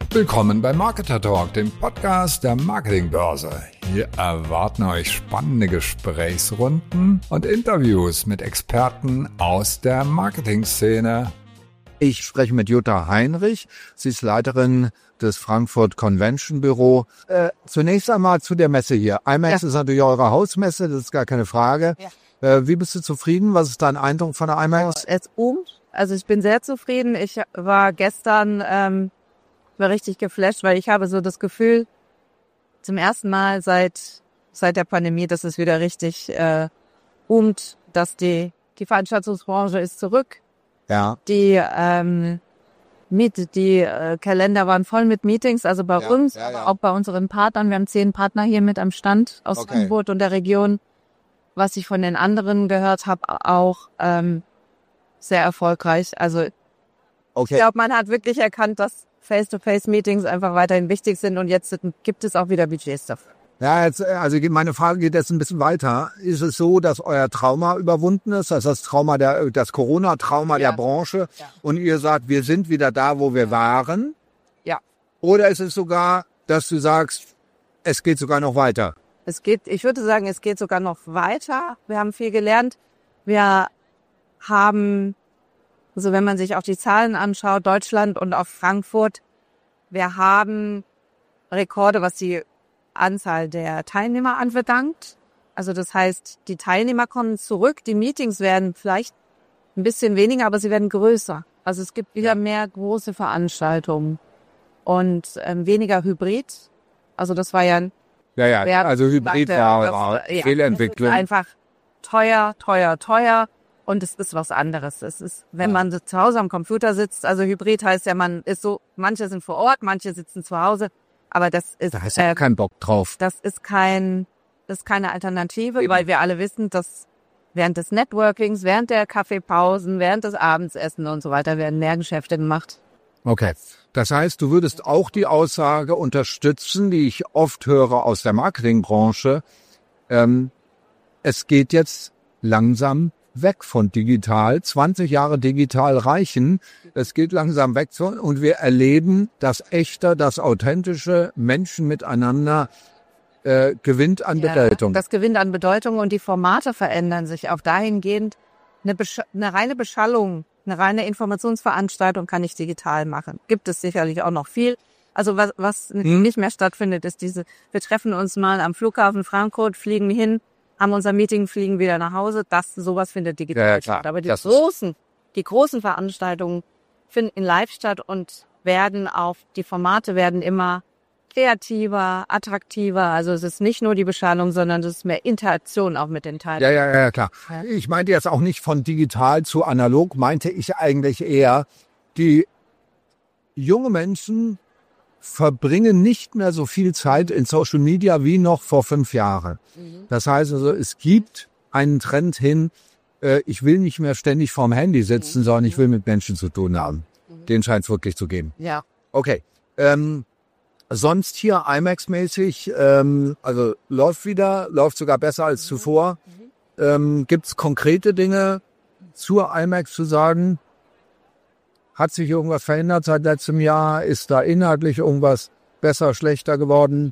Willkommen bei Marketer Talk, dem Podcast der Marketingbörse. Hier erwarten euch spannende Gesprächsrunden und Interviews mit Experten aus der Marketingszene. Ich spreche mit Jutta Heinrich. Sie ist Leiterin des Frankfurt Convention Büro. Zunächst einmal zu der Messe hier. IMEX ist natürlich eure Hausmesse, das ist gar keine Frage. Ja. Wie bist du zufrieden? Was ist dein Eindruck von der IMEX? Also ich bin sehr zufrieden. Ich war gestern war richtig geflasht, weil ich habe so das Gefühl, zum ersten Mal seit der Pandemie, dass es wieder richtig boomt, dass die Veranstaltungsbranche ist zurück. Ja. Die Kalender waren voll mit Meetings, also bei uns, aber auch bei unseren Partnern. Wir haben 10 Partner hier mit am Stand aus Frankfurt und der Region. Was ich von den anderen gehört habe, auch sehr erfolgreich. Also ich glaube, man hat wirklich erkannt, dass Face-to-Face-Meetings einfach weiterhin wichtig sind und jetzt gibt es auch wieder Budgets dafür. Ja, also meine Frage geht jetzt ein bisschen weiter. Ist es so, dass euer Trauma überwunden ist, also das Corona-Trauma der Branche und ihr sagt, wir sind wieder da, wo wir waren? Ja. Oder ist es sogar, dass du sagst, es geht sogar noch weiter? Ich würde sagen, es geht sogar noch weiter. Wir haben viel gelernt. Wir haben, also wenn man sich auch die Zahlen anschaut, Deutschland und auch Frankfurt, wir haben Rekorde, was die Anzahl der Teilnehmer anbelangt. Also das heißt, die Teilnehmer kommen zurück, die Meetings werden vielleicht ein bisschen weniger, aber sie werden größer. Also es gibt wieder mehr große Veranstaltungen und weniger Hybrid. Also das war also Hybrid war Fehlentwicklung. Einfach teuer. Und es ist was anderes. Es ist, wenn man zu Hause am Computer sitzt, also Hybrid heißt ja, man ist so, manche sind vor Ort, manche sitzen zu Hause, aber da ist ja kein Bock drauf. Das ist keine Alternative, weil wir alle wissen, dass während des Networkings, während der Kaffeepausen, während des Abendsessen und so weiter werden mehr Geschäfte gemacht. Okay. Das heißt, du würdest auch die Aussage unterstützen, die ich oft höre aus der Marketingbranche. Es geht jetzt langsam weg von digital. 20 Jahre digital reichen. Es geht langsam weg und wir erleben, das Echte, das Authentische, Menschen miteinander gewinnt an Bedeutung. Das gewinnt an Bedeutung und die Formate verändern sich auch dahingehend. Eine reine Beschallung, eine reine Informationsveranstaltung kann ich digital machen. Gibt es sicherlich auch noch viel. Also was nicht mehr stattfindet, ist wir treffen uns mal am Flughafen Frankfurt, fliegen hin, haben unser Meeting, fliegen wieder nach Hause. Sowas findet digital statt. Aber die großen Veranstaltungen finden live statt und die Formate werden immer kreativer, attraktiver. Also es ist nicht nur die Beschallung, sondern es ist mehr Interaktion auch mit den Teilnehmern. Ja, klar. Ich meinte jetzt auch nicht von digital zu analog, meinte ich eigentlich eher, die junge Menschen verbringen nicht mehr so viel Zeit in Social Media wie noch vor 5 Jahren. Das heißt also, es gibt einen Trend hin, ich will nicht mehr ständig vorm Handy sitzen, sondern ich will mit Menschen zu tun haben. Den scheint es wirklich zu geben. Ja. Okay. Sonst hier IMEX-mäßig, also läuft sogar besser als zuvor. Gibt es konkrete Dinge zur IMEX zu sagen? Hat sich irgendwas verändert seit letztem Jahr? Ist da inhaltlich irgendwas besser, schlechter geworden?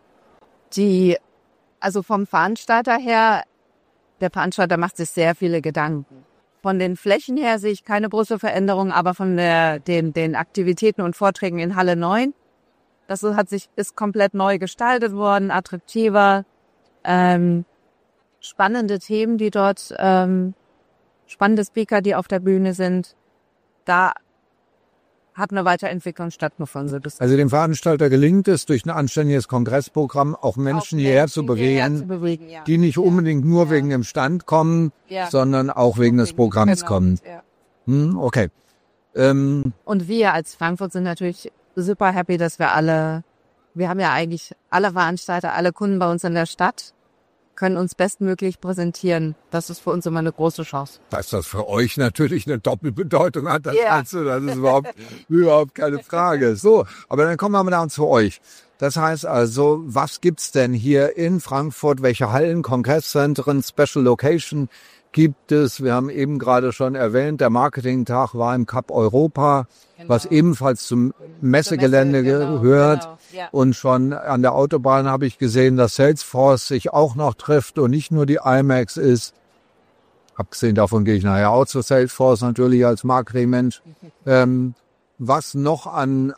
Also vom Veranstalter her, der Veranstalter macht sich sehr viele Gedanken. Von den Flächen her sehe ich keine große Veränderung, aber von den Aktivitäten und Vorträgen in Halle 9, das ist komplett neu gestaltet worden, attraktiver, spannende Themen, die dort, spannende Speaker, die auf der Bühne sind. Da hat eine Weiterentwicklung stattgefunden. Also dem Veranstalter gelingt es, durch ein anständiges Kongressprogramm auch Menschen hierher zu bewegen, die nicht unbedingt nur wegen dem Stand kommen, sondern auch wegen des Programms kommen. Ja. Okay. Und wir als Frankfurt sind natürlich super happy, dass wir haben ja eigentlich alle Veranstalter, alle Kunden bei uns in der Stadt, können uns bestmöglich präsentieren. Das ist für uns immer eine große Chance. Dass das für euch natürlich eine Doppelbedeutung hat, das ist überhaupt keine Frage. So, aber dann kommen wir mal zu euch. Das heißt also, was gibt's denn hier in Frankfurt? Welche Hallen, Kongresszentren, Special Location gibt es, wir haben eben gerade schon erwähnt, der Marketingtag war im Cup Europa, was ebenfalls zum Messegelände gehört. Genau, ja. Und schon an der Autobahn habe ich gesehen, dass Salesforce sich auch noch trifft und nicht nur die IMEX ist. Abgesehen davon gehe ich nachher auch zu Salesforce natürlich als Marketingmensch. Was noch an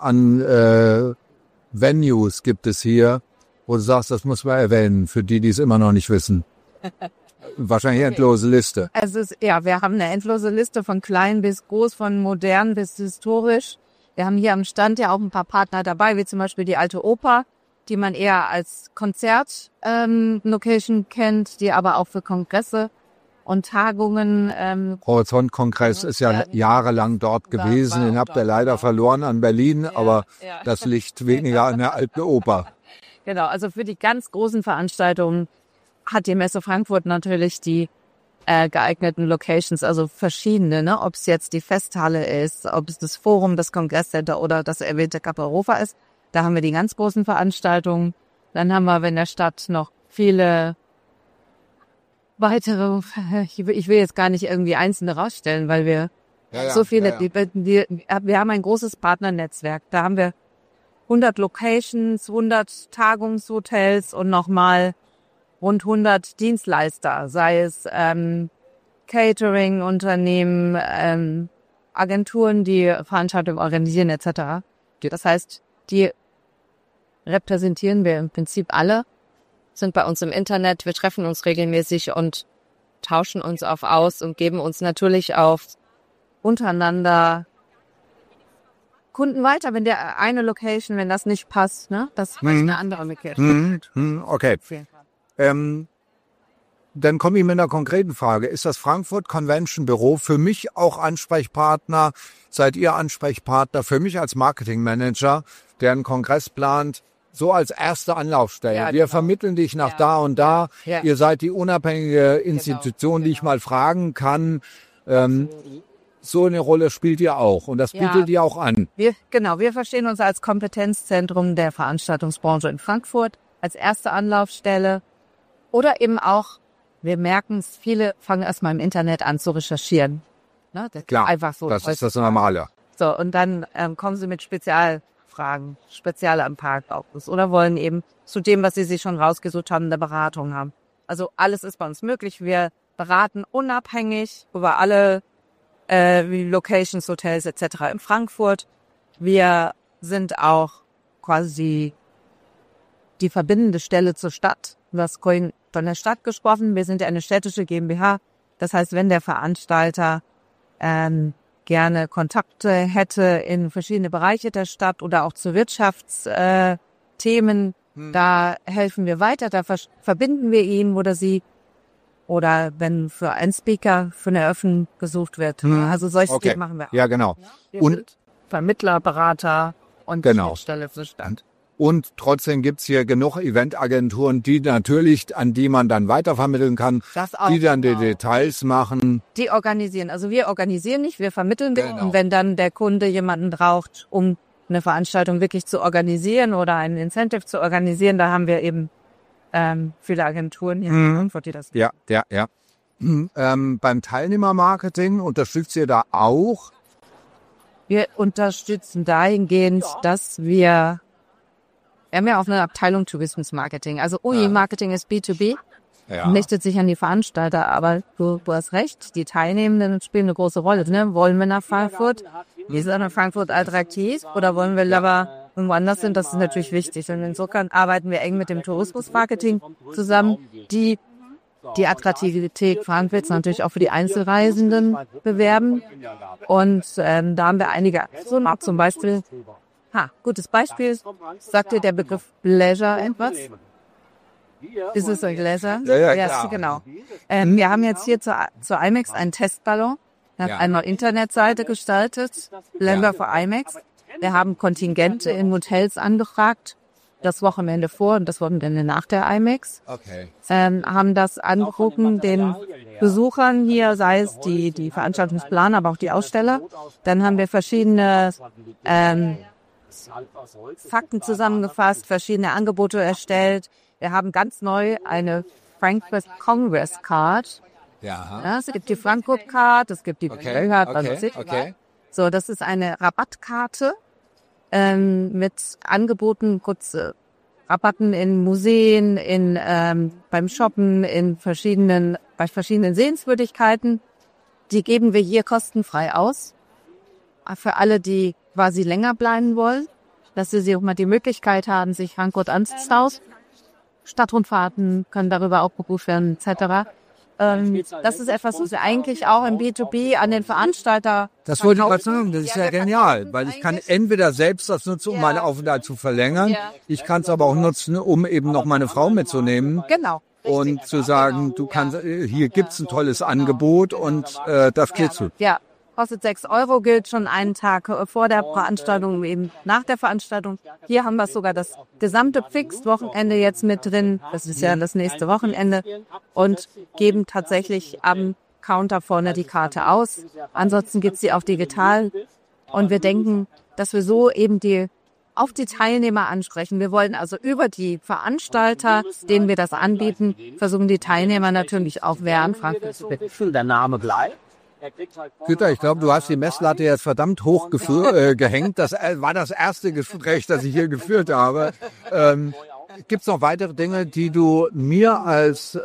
Venues gibt es hier, wo du sagst, das muss man erwähnen, für die es immer noch nicht wissen? Wahrscheinlich endlose Liste. Wir haben eine endlose Liste von klein bis groß, von modern bis historisch. Wir haben hier am Stand ja auch ein paar Partner dabei, wie zum Beispiel die Alte Oper, die man eher als Konzert-Location kennt, die aber auch für Kongresse und Tagungen. Horizont-Kongress ist ja jahrelang dort gewesen, den habt ihr leider verloren an Berlin, aber das liegt weniger an der Alten Oper. Genau, also für die ganz großen Veranstaltungen hat die Messe Frankfurt natürlich die geeigneten Locations, also verschiedene, ne? Ob es jetzt die Festhalle ist, ob es das Forum, das Kongresscenter oder das erwähnte Cup Europa ist. Da haben wir die ganz großen Veranstaltungen. Dann haben wir in der Stadt noch viele weitere, ich will jetzt gar nicht irgendwie einzelne rausstellen, weil wir so viele, wir haben ein großes Partnernetzwerk. Da haben wir 100 Locations, 100 Tagungshotels und nochmal rund 100 Dienstleister, sei es Catering-Unternehmen, Agenturen, die Veranstaltungen organisieren etc. Das heißt, die repräsentieren wir im Prinzip alle, sind bei uns im Internet, wir treffen uns regelmäßig und tauschen uns aus und geben uns natürlich auch untereinander Kunden weiter, wenn der eine Location, wenn das nicht passt, ne, das ist eine andere Location. Okay. Dann komme ich mit einer konkreten Frage. Ist das Frankfurt Convention Büro für mich auch Ansprechpartner? Seid ihr Ansprechpartner für mich als Marketingmanager, der einen Kongress plant, so als erste Anlaufstelle? Ja, wir vermitteln dich nach da und da. Ja. Ihr seid die unabhängige Institution, die ich mal fragen kann. So eine Rolle spielt ihr auch und das bietet ihr auch an. Wir verstehen uns als Kompetenzzentrum der Veranstaltungsbranche in Frankfurt, als erste Anlaufstelle. Oder eben auch, wir merken es, viele fangen erstmal im Internet an zu recherchieren. Ne? Das Klar, ist einfach so. Das ist das Normale. So, und dann kommen sie mit Spezialfragen, Spezialanfragen oder wollen eben zu dem, was sie sich schon rausgesucht haben, eine Beratung haben. Also alles ist bei uns möglich. Wir beraten unabhängig über alle Locations, Hotels etc. in Frankfurt. Wir sind auch quasi die verbindende Stelle zur Stadt. Du hast vorhin von der Stadt gesprochen. Wir sind ja eine städtische GmbH. Das heißt, wenn der Veranstalter gerne Kontakte hätte in verschiedene Bereiche der Stadt oder auch zu Wirtschaftsthemen, da helfen wir weiter, da verbinden wir ihn oder sie. Oder wenn für einen Speaker für eine Eröffnung gesucht wird. Also solche Dinge machen wir auch. Ja, genau. Und Vermittler, Berater und Stelle für Stand. Und trotzdem gibt's hier genug Eventagenturen, die natürlich, an die man dann weitervermitteln kann, die dann die Details machen. Die organisieren. Also wir organisieren nicht, wir vermitteln. Und wenn dann der Kunde jemanden braucht, um eine Veranstaltung wirklich zu organisieren oder einen Incentive zu organisieren, da haben wir eben viele Agenturen hier in Frankfurt, die das Ja. Beim Teilnehmermarketing unterstützt ihr da auch? Wir unterstützen dahingehend, dass wir haben ja auch eine Abteilung Tourismusmarketing. Also UI-Marketing ist B2B, richtet sich an die Veranstalter, aber du hast recht, die Teilnehmenden spielen eine große Rolle. Ne? Wollen wir nach Frankfurt? Wir sind nach Frankfurt attraktiv oder wollen wir lieber woanders sind? Das ist natürlich wichtig. Und insofern arbeiten wir eng mit dem Tourismusmarketing zusammen, die Attraktivität Frankfurts natürlich auch für die Einzelreisenden bewerben. Und da haben wir einige Aktionen, zum Beispiel, gutes Beispiel, sagt dir der Begriff Leisure etwas? Ist es ein Leisure? Ja, genau. Wir haben jetzt hier zur IMEX einen Testballon. Wir haben eine Internetseite gestaltet, Leisure für IMEX. Wir haben Kontingente in Hotels angefragt, das Wochenende vor und das Wochenende nach der IMEX. Okay. Haben das angeboten den Besuchern hier, sei es die Veranstaltungsplaner, aber auch die Aussteller. Dann haben wir verschiedene Fakten zusammengefasst, verschiedene Angebote erstellt. Wir haben ganz neu eine Frankfurt Congress Card Ja, es gibt die Frankfurt Card, es gibt die Okay. So, das ist eine Rabattkarte mit Angeboten, kurze Rabatten in Museen, beim Shoppen, bei verschiedenen Sehenswürdigkeiten. Die geben wir hier kostenfrei aus. Für alle, die quasi länger bleiben wollen, dass sie auch mal die Möglichkeit haben, sich Frankfurt anzuschauen. Stadtrundfahrten können darüber auch gebucht werden, etc. Das ist etwas, was wir eigentlich auch im B2B an den Veranstalter Das wollte ich gerade sagen, das ist ja genial, weil ich kann entweder selbst das nutzen, um meinen Aufenthalt zu verlängern, ich kann es aber auch nutzen, um eben noch meine Frau mitzunehmen. Genau. Und zu sagen, du kannst, hier gibt's ein tolles Angebot und das kriegst du. Ja, kostet 6 €, gilt schon einen Tag vor der Veranstaltung, eben nach der Veranstaltung. Hier haben wir sogar das gesamte Fixed-Wochenende jetzt mit drin. Das ist ja das nächste Wochenende. Und geben tatsächlich am Counter vorne die Karte aus. Ansonsten gibt's die auch digital. Und wir denken, dass wir so eben auf die Teilnehmer ansprechen. Wir wollen also über die Veranstalter, denen wir das anbieten, versuchen die Teilnehmer natürlich auch während Frankfurt zu bieten. Der Name bleibt. Güter, ich glaube, du hast die Messlatte jetzt verdammt hoch gehängt. Das war das erste Gespräch, das ich hier geführt habe. Gibt es noch weitere Dinge, die du mir als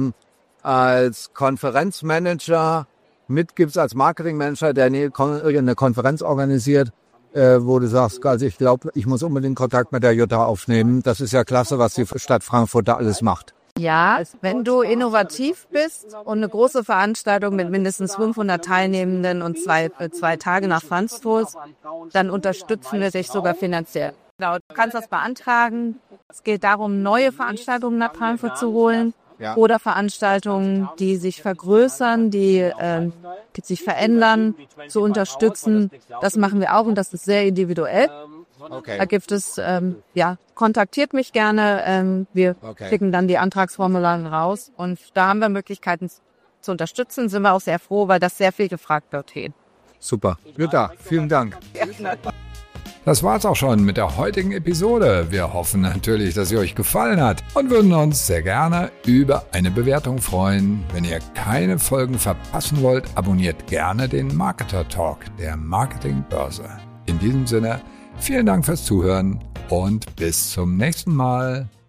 Konferenzmanager mitgibst, als Marketingmanager, der eine Konferenz organisiert, wo du sagst, also ich glaube, ich muss unbedingt Kontakt mit der Jutta aufnehmen. Das ist ja klasse, was die Stadt Frankfurt da alles macht. Ja, wenn du innovativ bist und eine große Veranstaltung mit mindestens 500 Teilnehmenden und zwei Tage nach Frankfurt, dann unterstützen wir dich sogar finanziell. Genau, du kannst das beantragen. Es geht darum, neue Veranstaltungen nach Frankfurt zu holen oder Veranstaltungen, die sich vergrößern, die sich verändern, zu unterstützen. Das machen wir auch und das ist sehr individuell. Okay. Da gibt es, kontaktiert mich gerne. Wir schicken dann die Antragsformulare raus und da haben wir Möglichkeiten zu unterstützen. Sind wir auch sehr froh, weil das sehr viel gefragt wird. Super. Jutta, vielen Dank. Das war's auch schon mit der heutigen Episode. Wir hoffen natürlich, dass sie euch gefallen hat und würden uns sehr gerne über eine Bewertung freuen. Wenn ihr keine Folgen verpassen wollt, abonniert gerne den Marketer Talk der Marketingbörse. In diesem Sinne, vielen Dank fürs Zuhören und bis zum nächsten Mal.